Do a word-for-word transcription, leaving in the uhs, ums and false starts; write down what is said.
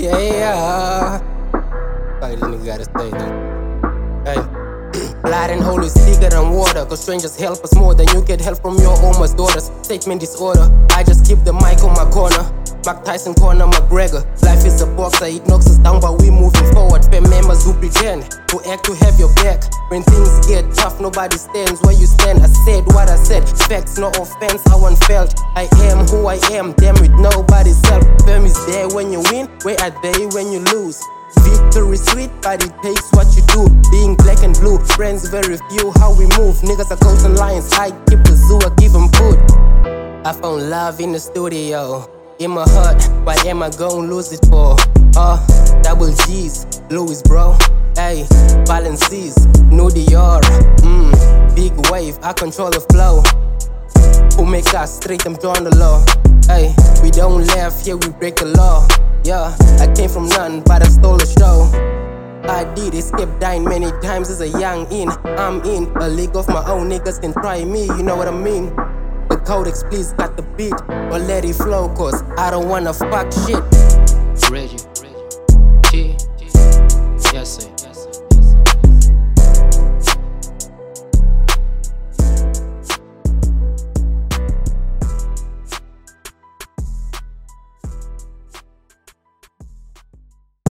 Yeah, yeah. Fuck this nigga gotta stay though. Hey. Blood and always thicker than water, cause strangers help us more than you get help from your almost daughters. Statement disorder, I just keep the mic on my corner. Mike Tyson, Conor McGregor. Life is a boxer, it knocks us down, but we moving forward. Fam members who pretend, who act to have your back. When things get tough, nobody stands where you stand. I said what I said, facts, no offense, I once felt. I am who I am, damn it, nobody's self. Fam is there when you win, where are they when you lose? Victory sweet, but it takes what you do. Being black and blue, friends very few, how we move. Niggas are ghosts and lions, I keep the zoo, I give them food. I found love in the studio, in my heart, what am I gon' lose it for? Uh, double G's, Louis bro, ayy, Balencies, New Dior, mmm, big wave, I control the flow. Who make us straight, them drawn the law, ayy, we don't laugh, here we break the law. Yeah, I came from none, but I stole the show. I did escape dying many times as a young in. I'm in a league of my own, niggas can try me, you know what I mean? The codex, please got the beat, or let it flow, cause I don't wanna fuck shit. Reggie.